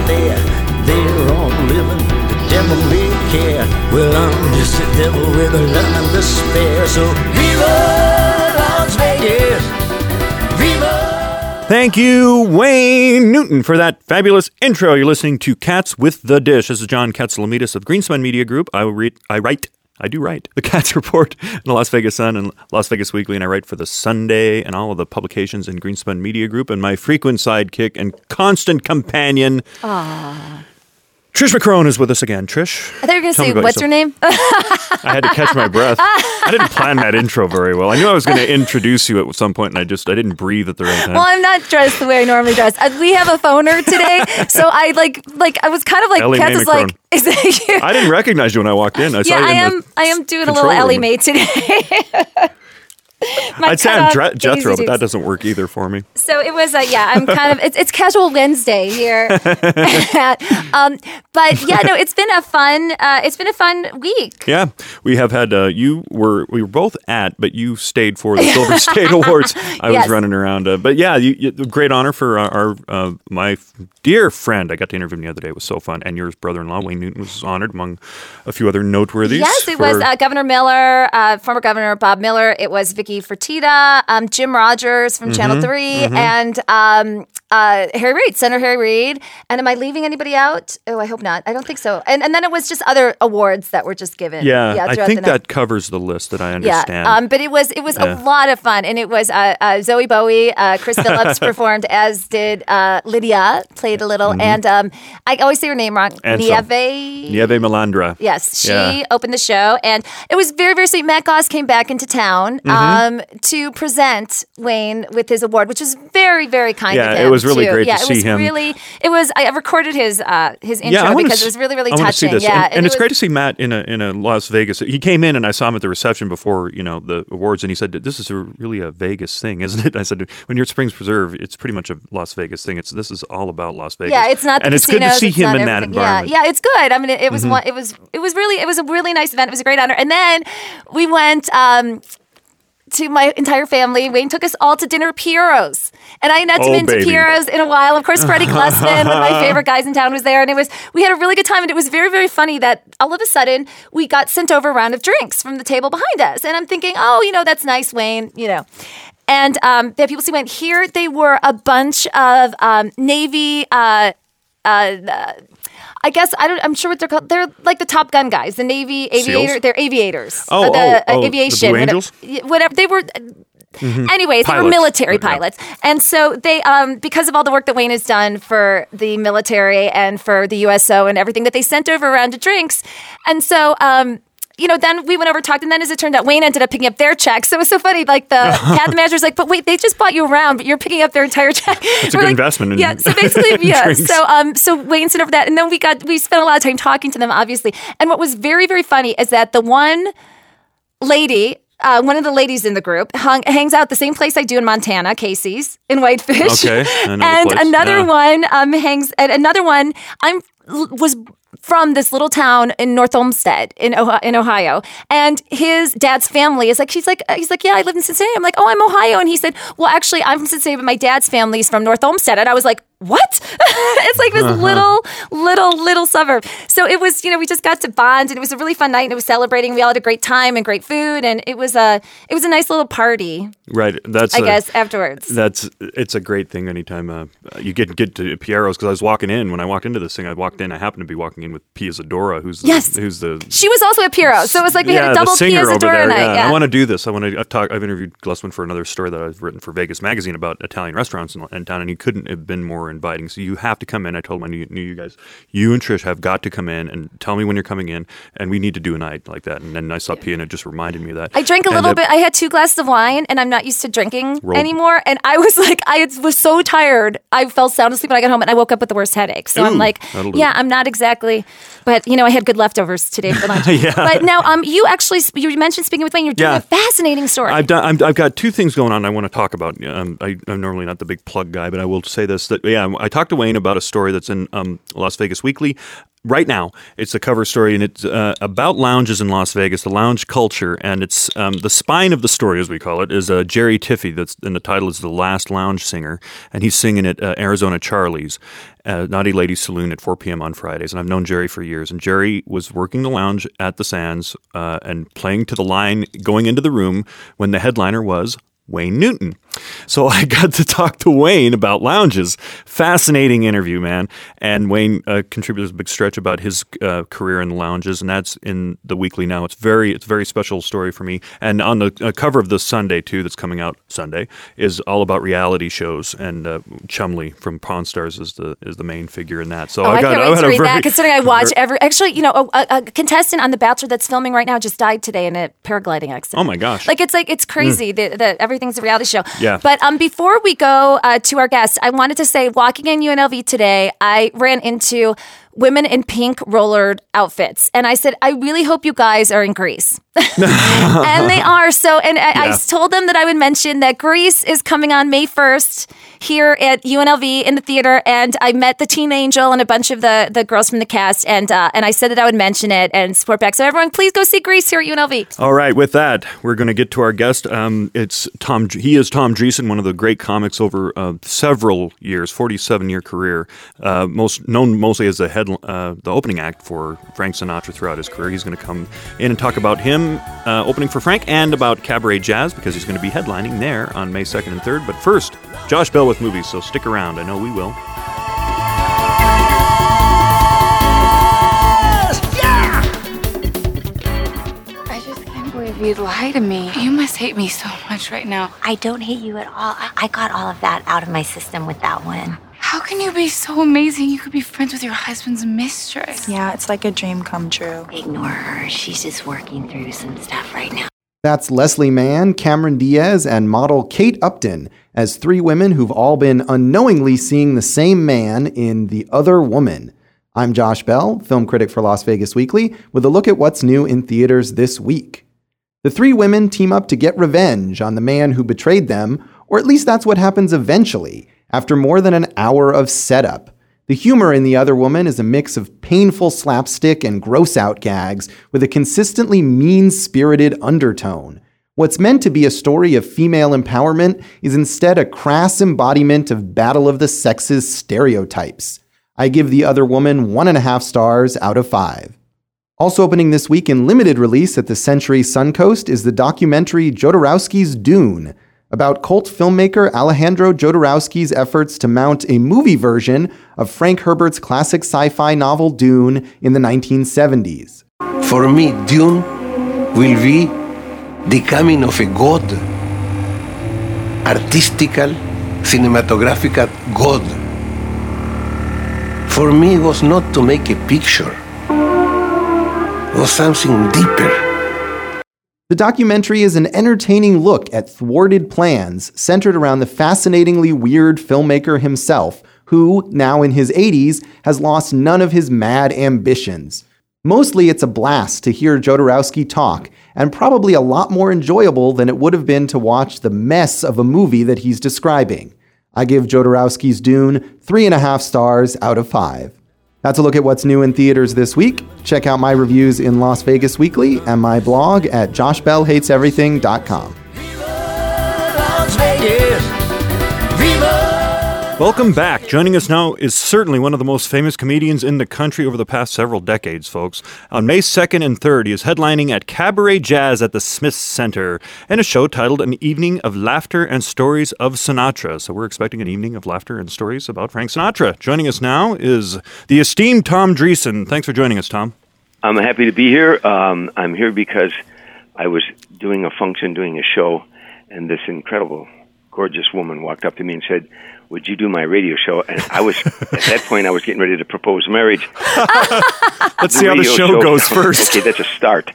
there. They're all living the devil may care. Well, I'm just a devil with a love and despair. So Viva Las Vegas! Viva! Thank you, Wayne Newton, for that fabulous intro. You're listening to Cats with the Dish. This is John Katsilometes of Greenspun Media Group. I do write the Cats Report in the Las Vegas Sun and Las Vegas Weekly, and I write for the Sunday and all of the publications in Greenspun Media Group. And my frequent sidekick and constant companion, Trish McCrone, is with us again. Trish, I thought you were going to say, what's your name? I had to catch my breath. I didn't plan that intro very well. I knew I was going to introduce you at some point, and I didn't breathe at the right time. Well, I'm not dressed the way I normally dress. We have a phoner today, so I I was kind of like, Ellie Katz Mae is like, McCrone. is that you? I didn't recognize you when I walked in. I saw you in I am doing a control little Ellie room. Mae today. I'd say I'm Jethro, but that doesn't work either for me. So it was, I'm kind of, it's Casual Wednesday here. But yeah, no, it's been a fun week. Yeah, we have had, we were both at, but you stayed for the Silver State Awards. I was running around. But yeah, great honor for my dear friend. I got to interview him the other day. It was so fun. And your brother-in-law, Wayne Newton, was honored among a few other noteworthies. Yes, it was Governor Miller, former Governor Bob Miller. It was Vicky Fertitta, Jim Rogers from Channel 3, and Harry Reid, Senator Harry Reid. And am I leaving anybody out? Oh, I hope not. I don't think so. And then it was just other awards that were just given. Yeah, I think that covers the list that I understand. Yeah, but it was a lot of fun. And it was Zoe Bowie, Chris Phillips performed, as did Lydia, played a little. And I always say her name wrong. Nieve Melandra. Yes, she opened the show. And it was very, very sweet. Matt Goss came back into town to present Wayne with his award, which was very, very kind of him. Yeah, it was really great to see him. I recorded his intro because it was really, really touching. Yeah, and it's great to see Matt in a Las Vegas. He came in and I saw him at the reception before the awards, and he said, "This is really a Vegas thing, isn't it?" I said, "When you're at Springs Preserve, it's pretty much a Las Vegas thing. This is all about Las Vegas." Yeah, it's not the and it's good to see him in that environment. Yeah, it's good. I mean, it was a really nice event. It was a great honor. And then we went to my entire family. Wayne took us all to dinner at Piero's. And I had not been to Piero's in a while. Of course, Freddie Glusman, one of my favorite guys in town, was there. And we had a really good time. And it was very, very funny that all of a sudden we got sent over a round of drinks from the table behind us. And I'm thinking, that's nice, Wayne, And the people went here. They were a bunch of Navy, I guess I'm sure what they're called. They're like the Top Gun guys, the Navy aviator. SEALs? They're aviators. The Aviation. Blue Angels? Whatever. They were. Anyways, they were military pilots, and so they, because of all the work that Wayne has done for the military and for the USO and everything, that they sent over a round of drinks, and so. Then we went over and talked, and then as it turned out, Wayne ended up picking up their check. So it was so funny. Like the manager's like, "But wait, they just bought you around, but you're picking up their entire check." It's a good investment. So basically, So Wayne sent over that, and then we spent a lot of time talking to them, obviously. And what was very, very funny is that the one lady. One of the ladies in the group hangs out the same place I do in Montana, Casey's in Whitefish. Okay, and another one was from this little town in North Olmsted in Ohio, and his dad's family is he's like, yeah, I live in Cincinnati. I'm like, oh, I'm Ohio, and he said, well, actually, I'm from Cincinnati, but my dad's family is from North Olmsted, and I was like, what? It's like this little suburb. So it was, we just got to bond, and it was a really fun night, and it was celebrating. We all had a great time and great food, and it was a nice little party. Right. Afterwards. It's a great thing anytime you get to Piero's, because when I walked into this thing, I happened to be walking in with Pia Zadora, who's the she was also at Piero's, so it was like we had a double Pia Zadora night. Yeah. I want to do this. I've interviewed Glusman for another story that I've written for Vegas Magazine about Italian restaurants in town, and he couldn't have been more inviting. So you have to come in. I told him I knew you guys. You and Trish have got to come in and tell me when you're coming in, and we need to do a night like that. And then I saw Pia, and it just reminded me of that. I drank a little bit. I had 2 glasses of wine, and I'm not used to drinking anymore. And I was like, I was so tired. I fell sound asleep when I got home, and I woke up with the worst headache. So I'm like, I'm not exactly. But I had good leftovers today for lunch. But now, you mentioned speaking with Wayne. You're doing a fascinating story. I've got 2 things going on I want to talk about. I'm normally not the big plug guy, but I will say this: that I talked to Wayne about a story that's in Las Vegas Weekly. right now. It's a cover story, and it's about lounges in Las Vegas, the lounge culture, and it's the spine of the story, as we call it, is Jerry Tiffy. And the title is The Last Lounge Singer, and he's singing at Arizona Charlie's, Naughty Lady Saloon at 4 p.m. on Fridays. And I've known Jerry for years, and Jerry was working the lounge at the Sands and playing to the line going into the room when the headliner was Wayne Newton. So I got to talk to Wayne about lounges. Fascinating interview, man. And Wayne contributed a big stretch about his career in the lounges, and that's in the Weekly now. It's a very special story for me. And on the cover of the Sunday, too, that's coming out Sunday, is all about reality shows. And Chumley from Pawn Stars is the main figure in that. So I can't wait to read that, considering I watch Actually, a contestant on The Bachelor that's filming right now just died today in a paragliding accident. Oh my gosh! It's crazy that everything's a reality show. Yeah. But before we go to our guest, I wanted to say, walking in UNLV today, I ran into women in pink rollered outfits. And I said, I really hope you guys are in Grease. And they are. So, I told them that I would mention that Grease is coming on May 1st here at UNLV in the theater. And I met the Teen Angel and a bunch of the girls from the cast. And I said that I would mention it and support back. So everyone, please go see Grease here at UNLV. All right. With that, we're going to get to our guest. It's Tom. He is Tom Dreesen, one of the great comics over several years, 47-year career, mostly as the opening act for Frank Sinatra throughout his career. He's going to come in and talk about him opening for Frank and about Cabaret Jazz, because he's going to be headlining there on May 2nd and 3rd. But first, Josh Bell with movies, so stick around. I know we will. I just can't believe you'd lie to me. You must hate me so much right now. I don't hate you at all. I got all of that out of my system with that one. How can you be so amazing? You could be friends with your husband's mistress. Yeah, it's like a dream come true. Ignore her. She's just working through some stuff right now. That's Leslie Mann, Cameron Diaz, and model Kate Upton as three women who've all been unknowingly seeing the same man in The Other Woman. I'm Josh Bell, film critic for Las Vegas Weekly, with a look at what's new in theaters this week. The three women team up to get revenge on the man who betrayed them, or at least that's what happens eventually, after more than an hour of setup. The humor in The Other Woman is a mix of painful slapstick and gross-out gags with a consistently mean-spirited undertone. What's meant to be a story of female empowerment is instead a crass embodiment of Battle of the Sexes stereotypes. I give The Other Woman 1.5 stars out of 5. Also opening this week in limited release at the Century Suncoast is the documentary Jodorowsky's Dune, about cult filmmaker Alejandro Jodorowsky's efforts to mount a movie version of Frank Herbert's classic sci-fi novel Dune in the 1970s. For me, Dune will be the coming of a god, artistical, cinematographical god. For me, it was not to make a picture. It was something deeper. The documentary is an entertaining look at thwarted plans centered around the fascinatingly weird filmmaker himself, who, now in his 80s, has lost none of his mad ambitions. Mostly it's a blast to hear Jodorowsky talk, and probably a lot more enjoyable than it would have been to watch the mess of a movie that he's describing. I give Jodorowsky's Dune 3.5 stars out of 5. That's a look at what's new in theaters this week. Check out my reviews in Las Vegas Weekly and my blog at joshbellhateseverything.com. Welcome back. Joining us now is certainly one of the most famous comedians in the country over the past several decades, folks. On May 2nd and 3rd, he is headlining at Cabaret Jazz at the Smith Center in a show titled An Evening of Laughter and Stories of Sinatra. So we're expecting an evening of laughter and stories about Frank Sinatra. Joining us now is the esteemed Tom Dreesen. Thanks for joining us, Tom. I'm happy to be here. I'm here because I was doing a show, and this incredible, gorgeous woman walked up to me and said, "Would you do my radio show?" And I was, at that point, I was getting ready to propose marriage. Let's see how the show goes first. Okay, that's a start.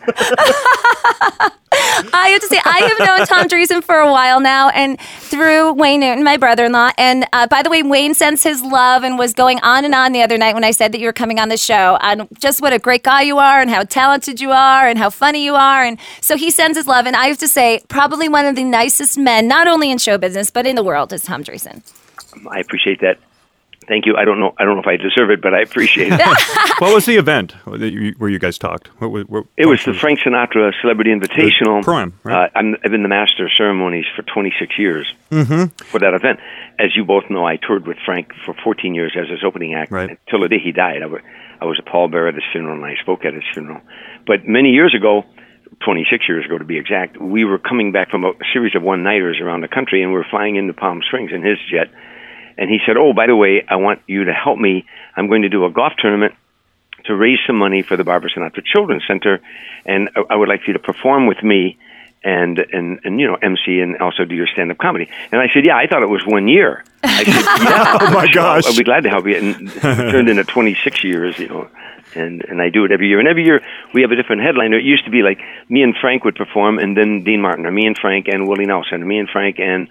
I have to say, I have known Tom Dreesen for a while now, and through Wayne Newton, my brother-in-law. And by the way, Wayne sends his love and was going on and on the other night when I said that you were coming on the show on just what a great guy you are and how talented you are and how funny you are. And so he sends his love. And I have to say, probably one of the nicest men, not only in show business, but in the world, is Tom Dreesen. I appreciate that. Thank you. I don't know if I deserve it, but I appreciate it. What was the event where you guys talked? It was the Frank Sinatra Celebrity Invitational. Pro-Am, right? I've been the master of ceremonies for 26 years for that event. As you both know, I toured with Frank for 14 years as his opening act until the day he died. I was a pallbearer at his funeral, and I spoke at his funeral. But many years ago, 26 years ago to be exact, we were coming back from a series of one-nighters around the country, and we were flying into Palm Springs in his jet. And he said, oh, by the way, I want you to help me. I'm going to do a golf tournament to raise some money for the Barbara Sinatra Children's Center, and I would like you to perform with me and MC and also do your stand-up comedy. And I said, yeah, I thought it was 1 year. I said, yeah, oh my gosh, I'll be glad to help you. And it turned into 26 years, And I do it every year. And every year we have a different headliner. It used to be like me and Frank would perform, and then Dean Martin, or me and Frank and Willie Nelson, or me and Frank and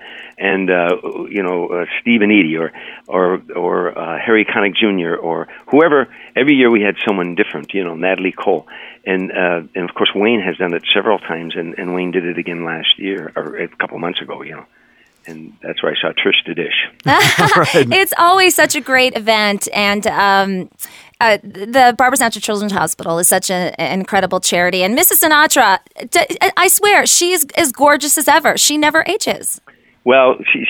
Steve and Edie, or Harry Connick Jr., or whoever. Every year we had someone different, Natalie Cole. And of course Wayne has done it several times, and Wayne did it again last year, or a couple months ago, And that's where I saw Trish the Dish. It's always such a great event, and the Barbara Sinatra Children's Hospital is such an incredible charity. And Mrs. Sinatra, I swear, she is as gorgeous as ever. She never ages. Well, she's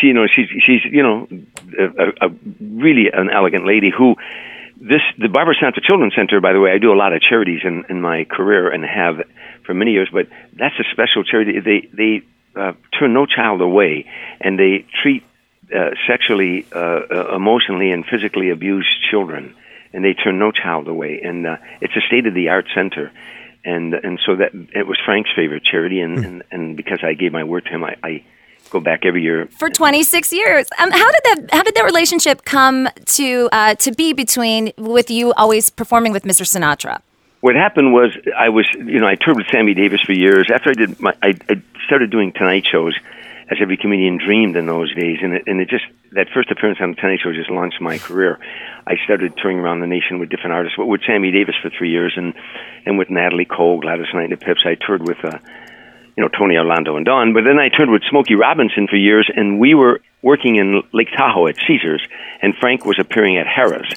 really an elegant lady who. The Barbara Sinatra Children's Center, by the way, I do a lot of charities in my career and have for many years, but that's a special charity. They turn no child away, and they treat sexually, emotionally, and physically abused children, and they turn no child away. And it's a state-of-the-art center, and so that it was Frank's favorite charity, and because I gave my word to him, I go back every year for 26 years. How did that relationship come to be with you always performing with Mr. Sinatra? What happened was I toured with Sammy Davis for years. After I started doing Tonight shows, as every comedian dreamed in those days, and it just, that first appearance on the Tonight Show just launched my career. I started touring around the nation with different artists, with Sammy Davis for 3 years, and with Natalie Cole, Gladys Knight, and the Pips. I toured with Tony Orlando and Dawn, but then I toured with Smokey Robinson for years, and we were working in Lake Tahoe at Caesars, and Frank was appearing at Harrah's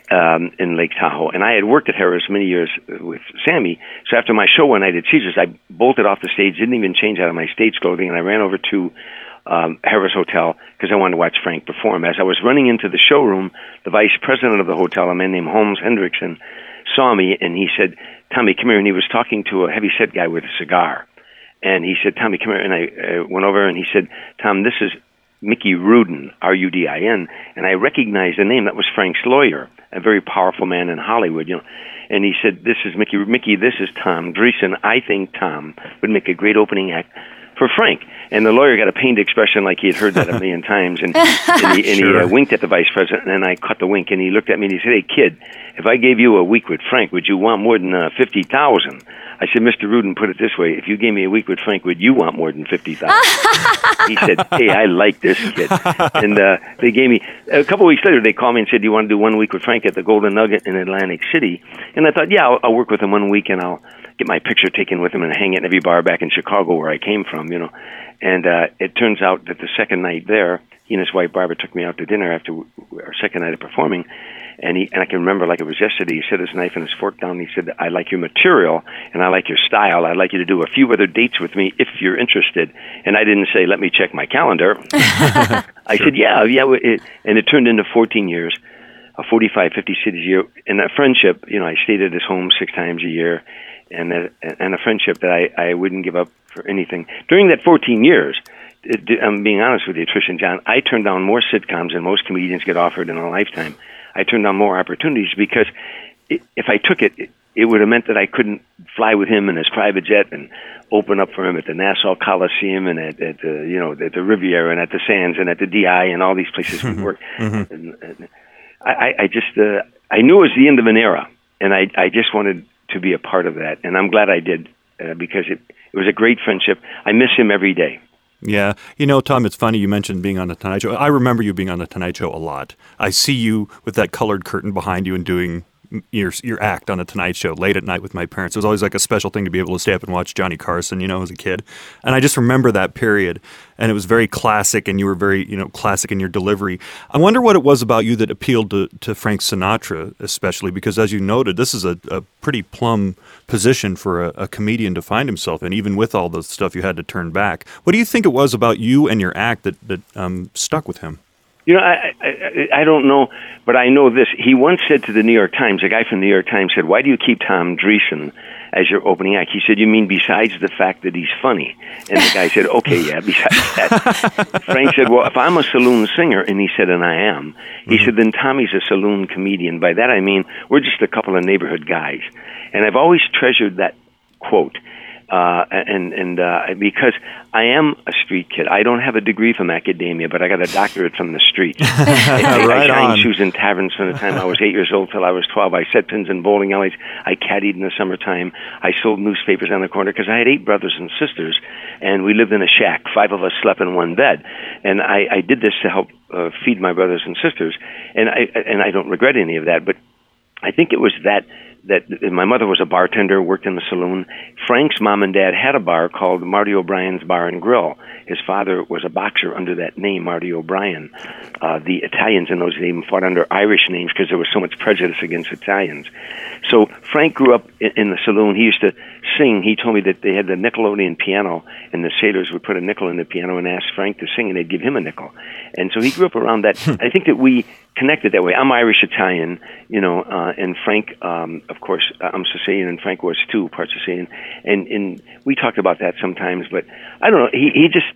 in Lake Tahoe, and I had worked at Harrah's many years with Sammy. So after my show one night at Caesars, I bolted off the stage, didn't even change out of my stage clothing, and I ran over to Harrah's Hotel because I wanted to watch Frank perform. As I was running into the showroom, the vice president of the hotel, a man named Holmes Hendrickson, saw me, and he said, "Tommy, come here," and he was talking to a heavy-set guy with a cigar. And he said, "Tommy, come here." And I went over and he said, "Tom, this is Mickey Rudin, R-U-D-I-N." And I recognized the name. That was Frank's lawyer, a very powerful man in Hollywood, And he said, "This is Mickey. Mickey, this is Tom Dreesen. I think Tom would make a great opening act for Frank." And the lawyer got a pained expression like he had heard that a million times. And he winked at the vice president, and I caught the wink. And he looked at me and he said, "Hey, kid, if I gave you a week with Frank, would you want more than $50,000? I said, "Mr. Rudin, put it this way. If you gave me a week with Frank, would you want more than $50,000? He said, "Hey, I like this kid." And they gave me, a couple of weeks later, they called me and said, "Do you want to do 1 week with Frank at the Golden Nugget in Atlantic City?" And I thought, yeah, I'll work with him 1 week, and I'll get my picture taken with him and hang it in every bar back in Chicago where I came from, And it turns out that the second night there, he and his wife Barbara took me out to dinner after our second night of performing, and I can remember like it was yesterday. He set his knife and his fork down, and he said, "I like your material, and I like your style. I'd like you to do a few other dates with me if you're interested." And I didn't say, "Let me check my calendar." I said, yeah. And it turned into 14 years, 45, 50 cities a year, and a friendship. I stayed at his home 6 times a year, and a friendship that I wouldn't give up for anything. During that 14 years, I'm being honest with you, Trish and John, I turned down more sitcoms than most comedians get offered in a lifetime. I turned down more opportunities because if I took it, it would have meant that I couldn't fly with him in his private jet and open up for him at the Nassau Coliseum and at the Riviera and at the Sands and at the DI and all these places we worked. And I knew it was the end of an era, and I just wanted to be a part of that, and I'm glad I did because it was a great friendship. I miss him every day. Yeah. Tom, it's funny you mentioned being on The Tonight Show. I remember you being on The Tonight Show a lot. I see you with that colored curtain behind you and doing your act on the Tonight Show late at night with my parents. It was always like a special thing to be able to stay up and watch Johnny Carson, as a kid. And I just remember that period, and it was very classic, and you were very, classic in your delivery. I wonder what it was about you that appealed to Frank Sinatra, especially, because as you noted, this is a pretty plumb position for a comedian to find himself in, even with all the stuff you had to turn back. What do you think it was about you and your act that stuck with him? I don't know, but I know this. He once said to the New York Times, a guy from the New York Times said, "Why do you keep Tom Dreesen as your opening act?" He said, "You mean besides the fact that he's funny?" And the guy said, "Okay, yeah, besides that." Frank said, "Well, if I'm a saloon singer," and he said, "and I am," he said, "then Tommy's a saloon comedian. By that I mean we're just a couple of neighborhood guys." And I've always treasured that quote. Because I am a street kid. I don't have a degree from academia, but I got a doctorate from the street. I shined shoes in taverns from the time I was 8 years old till I was 12. I set pins in bowling alleys. I caddied in the summertime. I sold newspapers on the corner because I had 8 brothers and sisters, and we lived in a shack. 5 of us slept in one bed. And I did this to help feed my brothers and sisters, and I don't regret any of that, but I think it was that my mother was a bartender, worked in the saloon. Frank's mom and dad had a bar called Marty O'Brien's Bar and Grill. His father was a boxer under that name, Marty O'Brien. The Italians in those days even fought under Irish names because there was so much prejudice against Italians. So Frank grew up in the saloon. He used to sing. He told me that they had the Nickelodeon piano, and the sailors would put a nickel in the piano and ask Frank to sing, and they'd give him a nickel. And so he grew up around that. I think that we connected that way. I'm Irish-Italian, and Frank, of course, I'm Sicilian, and Frank was too, part Sicilian. And we talked about that sometimes, but I don't know. He just,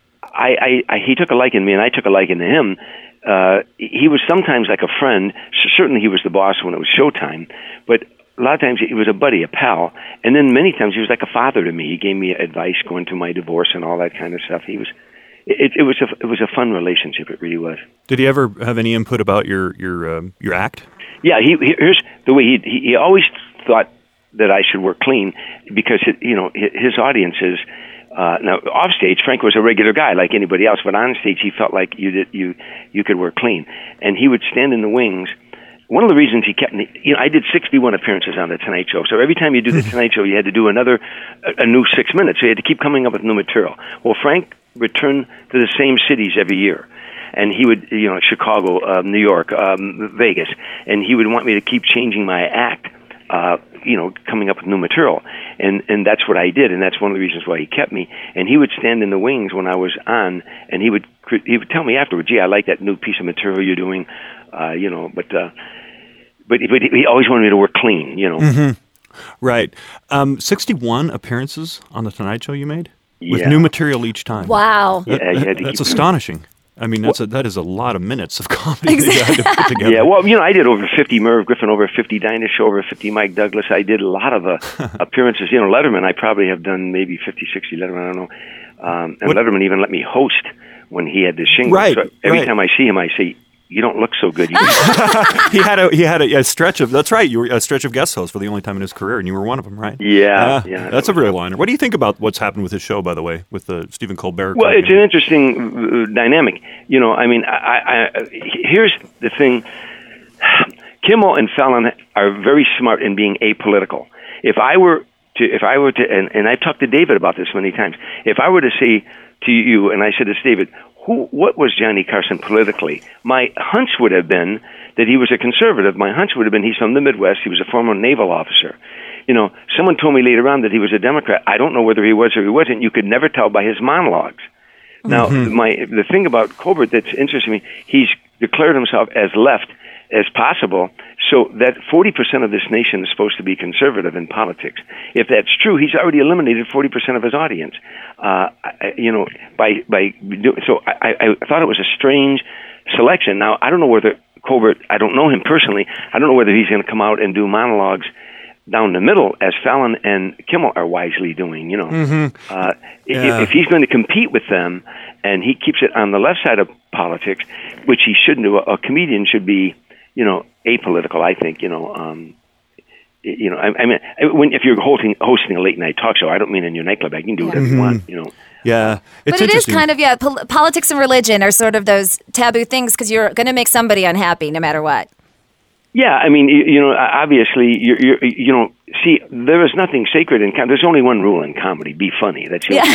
he took a liking to me, and I took a liking to him. He was sometimes like a friend. Certainly he was the boss when it was showtime, but a lot of times he was a buddy, a pal, and then many times he was like a father to me. He gave me advice going through my divorce and all that kind of stuff. It was a fun relationship. It really was. Did he ever have any input about your act? Yeah, here's the way he always thought that I should work clean because his audiences. Now off stage, Frank was a regular guy like anybody else, but on stage he felt like you could work clean, and he would stand in the wings. One of the reasons he kept me, I did 61 appearances on the Tonight Show. So every time you do the Tonight Show, you had to do a new 6 minutes. So you had to keep coming up with new material. Well, Frank returned to the same cities every year. And he would, Chicago, New York, Vegas. And he would want me to keep changing my act, coming up with new material. And that's what I did. And that's one of the reasons why he kept me. And he would stand in the wings when I was on, and he would tell me afterwards, "Gee, I like that new piece of material you're doing." But he always wanted me to work clean, Mm-hmm. Right. 61 appearances on the Tonight Show you made? With Yeah. new material each time. Wow. Yeah, you had to That's keep- astonishing. I mean, that is a lot of minutes of comedy that you had to put together. Yeah, well, I did over 50 Merv Griffin, over 50 Dinah Show, over 50 Mike Douglas. I did a lot of appearances. Letterman, I probably have done maybe 50, 60 Letterman, I don't know. And Letterman even let me host when he had the shingles. Right, So every right. time I see him, I say, "You don't look so good." He had a stretch of, that's right, you were a stretch of guest hosts for the only time in his career, and you were one of them, right? Yeah. That's a real liner. What do you think about what's happened with his show, by the way, with the Stephen Colbert? Well, it's an interesting dynamic. Here's the thing. Kimmel and Fallon are very smart in being apolitical. If I were to, and I've talked to David about this many times, if I were to say to you, and I said this, David, what was Johnny Carson politically? My hunch would have been that he was a conservative. My hunch would have been he's from the Midwest. He was a former naval officer. Someone told me later on that he was a Democrat. I don't know whether he was or he wasn't. You could never tell by his monologues. Now, the thing about Colbert that's interesting to me, he's declared himself as left as possible, so that 40% of this nation is supposed to be conservative in politics. If that's true, he's already eliminated 40% of his audience. So I thought it was a strange selection. Now, I don't know whether Colbert, I don't know him personally, I don't know whether he's going to come out and do monologues down the middle, as Fallon and Kimmel are wisely doing, If he's going to compete with them, and he keeps it on the left side of politics, which he shouldn't do, a comedian should be, apolitical, I think, if you're hosting a late night talk show, I don't mean in your nightclub, I can do whatever you want, Yeah. But it is kind of, politics and religion are sort of those taboo things because you're going to make somebody unhappy no matter what. Yeah, I mean, obviously, see, there is nothing sacred in comedy. There's only one rule in comedy: be funny. That's the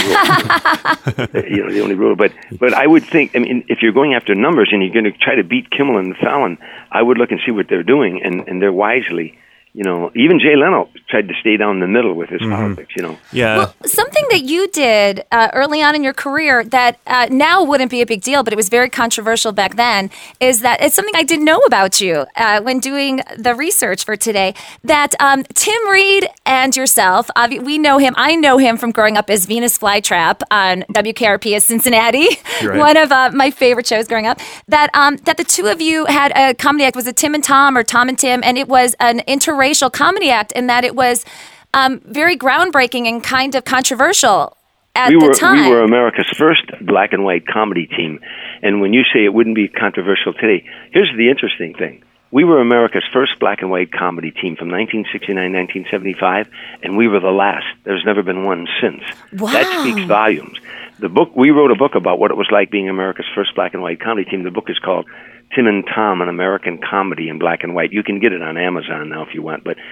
only rule. The only rule. But I would think, I mean, if you're going after numbers and you're going to try to beat Kimmel and Fallon, I would look and see what they're doing, and they're wisely. Even Jay Leno tried to stay down the middle with his politics, Yeah. Well, something that you did early on in your career that now wouldn't be a big deal, but it was very controversial back then, is that it's something I didn't know about you when doing the research for today, that Tim Reed and yourself, we know him. I know him from growing up as Venus Flytrap on WKRP as Cincinnati, Right. one of my favorite shows growing up, that the two of you had a comedy act. Was it Tim and Tom or Tom and Tim? And it was an interracial comedy act, in that it was very groundbreaking and kind of controversial at the time. We were America's first black and white comedy team. And when you say it wouldn't be controversial today, here's the interesting thing. We were America's first black and white comedy team from 1969, 1975, and we were the last. There's never been one since. Wow. That speaks volumes. We wrote a book about what it was like being America's first black and white comedy team. The book is called Tim and Tom, an American comedy in black and white. You can get it on Amazon now if you want, but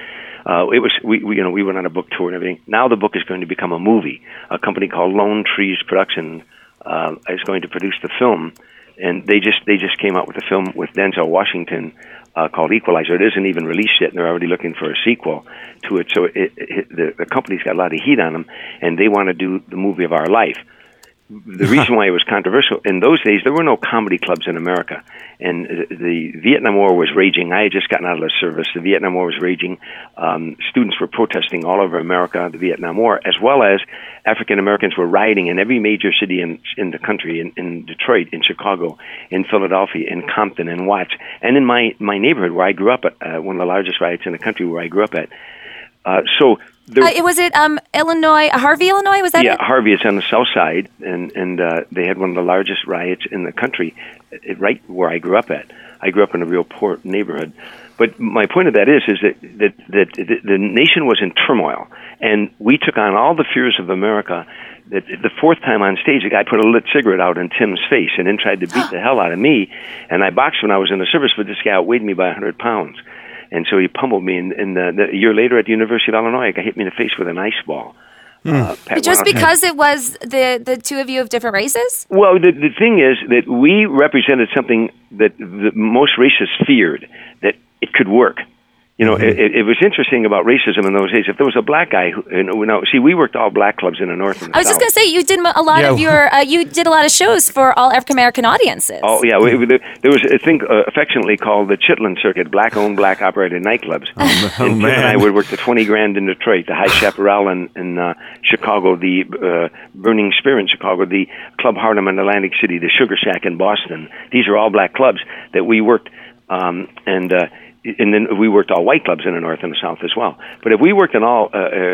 we went on a book tour and everything. Now the book is going to become a movie. A company called Lone Trees Production is going to produce the film, and they just came out with a film with Denzel Washington called Equalizer. It isn't even released yet, and they're already looking for a sequel to it. So the company's got a lot of heat on them, and they want to do the movie of our life. The reason why it was controversial, in those days, there were no comedy clubs in America. And the Vietnam War was raging. I had just gotten out of the service. The Vietnam War was raging. Students were protesting all over America, the Vietnam War, as well as African Americans were rioting in every major city in the country, in Detroit, in Chicago, in Philadelphia, in Compton, in Watts, and in my neighborhood where I grew up at, one of the largest riots in the country where I grew up at. Was it Illinois, Harvey, Illinois? Was that Yeah, it? Harvey. It's on the south side, and they had one of the largest riots in the country, right where I grew up at. I grew up in a real poor neighborhood. But my point of that is that the nation was in turmoil, and we took on all the fears of America. That the fourth time on stage, a guy put a lit cigarette out in Tim's face and then tried to beat the hell out of me. And I boxed when I was in the service, but this guy outweighed me by 100 pounds. And so he pummeled me, and a year later at the University of Illinois, a guy hit me in the face with an ice ball. Just because it was the two of you of different races? Well, the thing is that we represented something that the most racists feared, that it could work. It was interesting about racism in those days. If there was a black guy we worked all black clubs in the North and the I was just South. going to say, you did a lot of you did a lot of shows for all African American audiences. Oh, yeah. There was a thing affectionately called the Chitlin Circuit, black-owned, black-operated nightclubs. And Tim and I would work the 20 Grand in Detroit, the High Chaparral in Chicago, the Burning Spear in Chicago, the Club Harlem in Atlantic City, the Sugar Shack in Boston. These are all black clubs that we worked, and then we worked all white clubs in the North and the South as well. But if we worked an all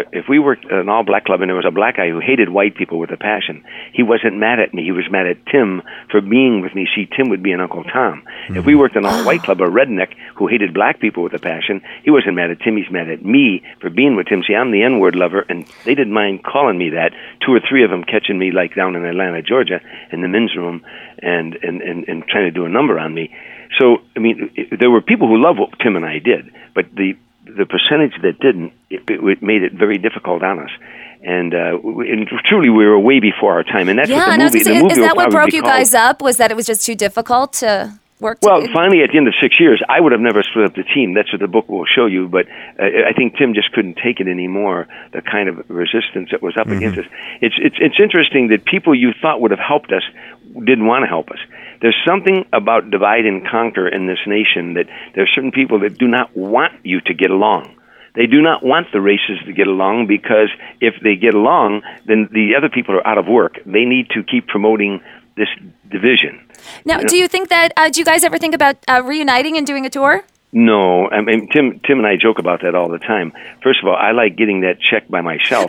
black club and there was a black guy who hated white people with a passion, he wasn't mad at me. He was mad at Tim for being with me. See, Tim would be an Uncle Tom. Mm-hmm. If we worked an all white club, a redneck who hated black people with a passion, he wasn't mad at Tim. He's mad at me for being with him. See, I'm the N-word lover, and they didn't mind calling me that. 2 or 3 of them catching me like down in Atlanta, Georgia, in the men's room, and trying to do a number on me. So, I mean, there were people who loved what Tim and I did, but the percentage that didn't, it made it very difficult on us. And truly, we were way before our time. And that's what the movie. Is that what broke you guys up? Was that it was just too difficult to work together? Well, finally, at the end of 6 years, I would have never split up the team. That's what the book will show you. But I think Tim just couldn't take it anymore, the kind of resistance that was up against us. It's interesting that people you thought would have helped us didn't want to help us. There's something about divide and conquer in this nation that there are certain people that do not want you to get along. They do not want the races to get along, because if they get along, then the other people are out of work. They need to keep promoting this division. Now, do you think that, do you guys ever think about reuniting and doing a tour? No, I mean, Tim and I joke about that all the time. First of all, I like getting that check by myself.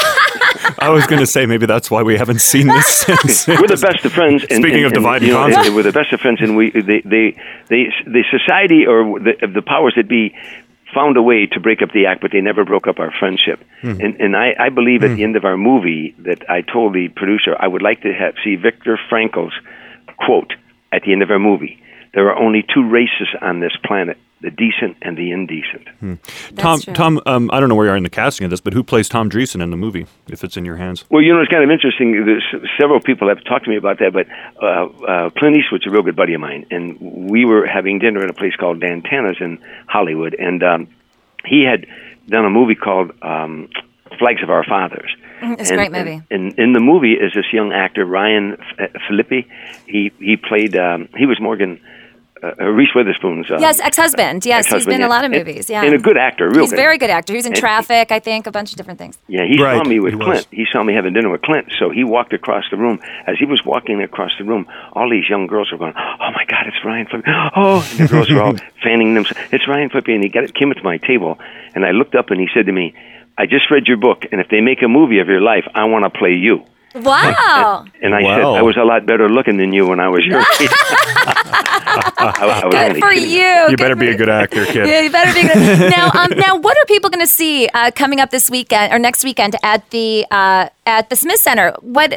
I was going to say maybe that's why we haven't seen this since. We're the best of friends. Speaking of divide and conquer, we're the best of friends, and the society or the powers that be found a way to break up the act, but they never broke up our friendship. And I believe at the end of our movie that I told the producer I would like to see Viktor Frankl's quote at the end of our movie. there are only two races on this planet: the decent and the indecent. Tom, I don't know where you are in the casting of this, but who plays Tom Dreesen in the movie, if it's in your hands? Well, it's kind of interesting. There's several people have talked to me about that, but Clint Eastwood's a real good buddy of mine, and we were having dinner at a place called Dan Tana's in Hollywood, and he had done a movie called Flags of Our Fathers. It's a great movie. And in the movie is this young actor, Ryan Phillippe. He played, he was Morgan... Reese Witherspoon's ex-husband. Yes, he's been in a lot of movies. Yeah, and a good actor, He's a very good actor. He was in Traffic, I think, a bunch of different things. Yeah, he saw me with Clint. He saw me having dinner with Clint, so he walked across the room. As he was walking across the room, all these young girls were going, "Oh my God, it's Ryan Phillippe!" Oh, and the girls were all fanning themselves. It's Ryan Phillippe, and he came up to my table, and I looked up, and he said to me, "I just read your book, and if they make a movie of your life, I want to play you." Wow! And I said, I was a lot better looking than you when I was your age. Good for you. You better be a good actor, kid. Yeah, you better be good. Now, what are people going to see coming up this weekend or next weekend at the Smith Center? What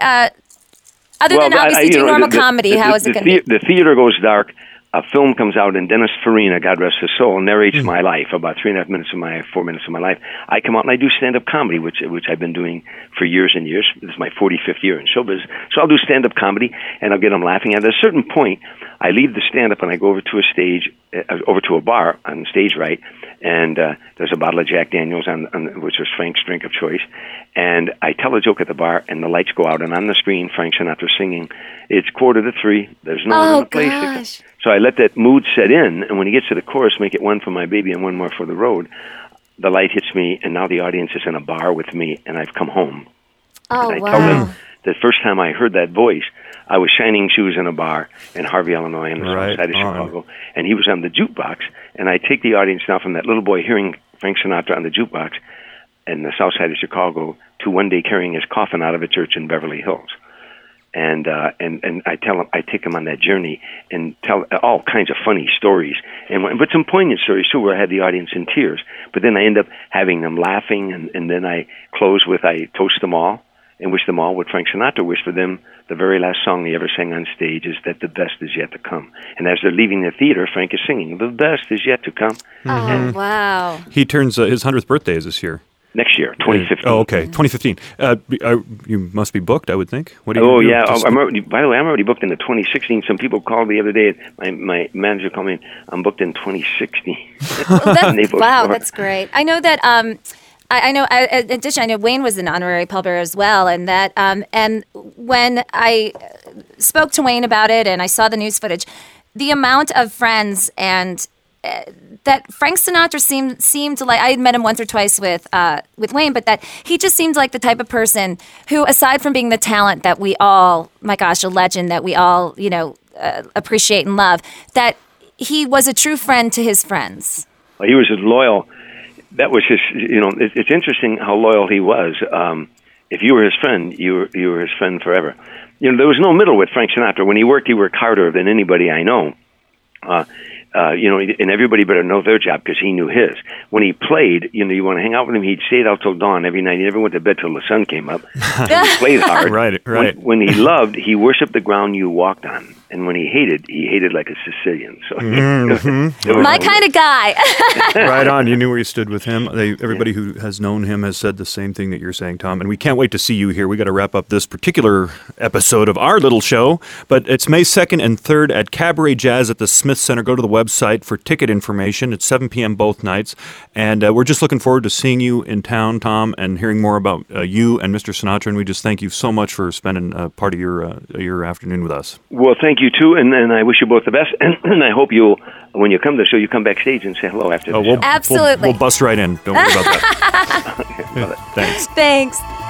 other than obviously doing normal comedy? How is it going to be? The theater goes dark. A film comes out, and Dennis Farina, God rest his soul, narrates my life, about 4 minutes of my life. I come out and I do stand-up comedy, which I've been doing for years and years. This is my 45th year in showbiz. So I'll do stand-up comedy, and I'll get them laughing. At a certain point, I leave the stand-up and I go over to a bar on stage right, and there's a bottle of Jack Daniels, which was Frank's drink of choice. And I tell a joke at the bar, and the lights go out, and on the screen, Frank Sinatra singing, "It's 2:45, there's no one in the place." Gosh. So I let that mood set in, and when he gets to the chorus, make it one for my baby and one more for the road, the light hits me, and now the audience is in a bar with me, and I've come home. Oh, and I wow. tell them the first time I heard that voice, I was shining shoes in a bar in Harvey, Illinois, on the south side of Chicago, and he was on the jukebox, and I take the audience now from that little boy hearing Frank Sinatra on the jukebox in the south side of Chicago to one day carrying his coffin out of a church in Beverly Hills. And I tell them, I take them on that journey and tell all kinds of funny stories, but some poignant stories too, where I had the audience in tears. But then I end up having them laughing, and then I close with I toast them all and wish them all what Frank Sinatra wished for them. The very last song he ever sang on stage is that the best is yet to come. And as they're leaving the theater, Frank is singing, "The best is yet to come." Oh, wow! He turns his 100th birthday is this year. Next year, 2015. Oh, okay, 2015. You must be booked, I would think. What do you do? do? Yeah. By the way, I'm already booked into 2016. Some people called the other day. My manager called me. I'm booked in 2016. Wow, that's great. I know that. I know. In addition, I know Wayne was an honorary pallbearer as well, and that. And when I spoke to Wayne about it, and I saw the news footage, the amount of friends and that Frank Sinatra seemed like, I had met him once or twice with Wayne, but that he just seemed like the type of person who, aside from being the talent that we all, my gosh, a legend that we all, appreciate and love, that he was a true friend to his friends. Well, he was as loyal. That was his, it's interesting how loyal he was. If you were his friend, you were his friend forever. There was no middle with Frank Sinatra. When he worked harder than anybody I know. And everybody better know their job because he knew his. When he played, you want to hang out with him, he'd stayed out till dawn every night. He never went to bed till the sun came up. He played hard. Right. When he loved, he worshipped the ground you walked on. And when he hated like a Sicilian. So my kind of guy. Right on. You knew where you stood with him. Everybody who has known him has said the same thing that you're saying, Tom. And we can't wait to see you here. We got to wrap up this particular episode of our little show. But it's May 2nd and 3rd at Cabaret Jazz at the Smith Center. Go to the website for ticket information. It's 7 p.m. both nights. And we're just looking forward to seeing you in town, Tom, and hearing more about you and Mr. Sinatra. And we just thank you so much for spending part of your afternoon with us. Well, thank you, too. And I wish you both the best. And I hope when you come to the show, you come backstage and say hello after the show. Absolutely. We'll bust right in. Don't worry about that. Thanks. Thanks.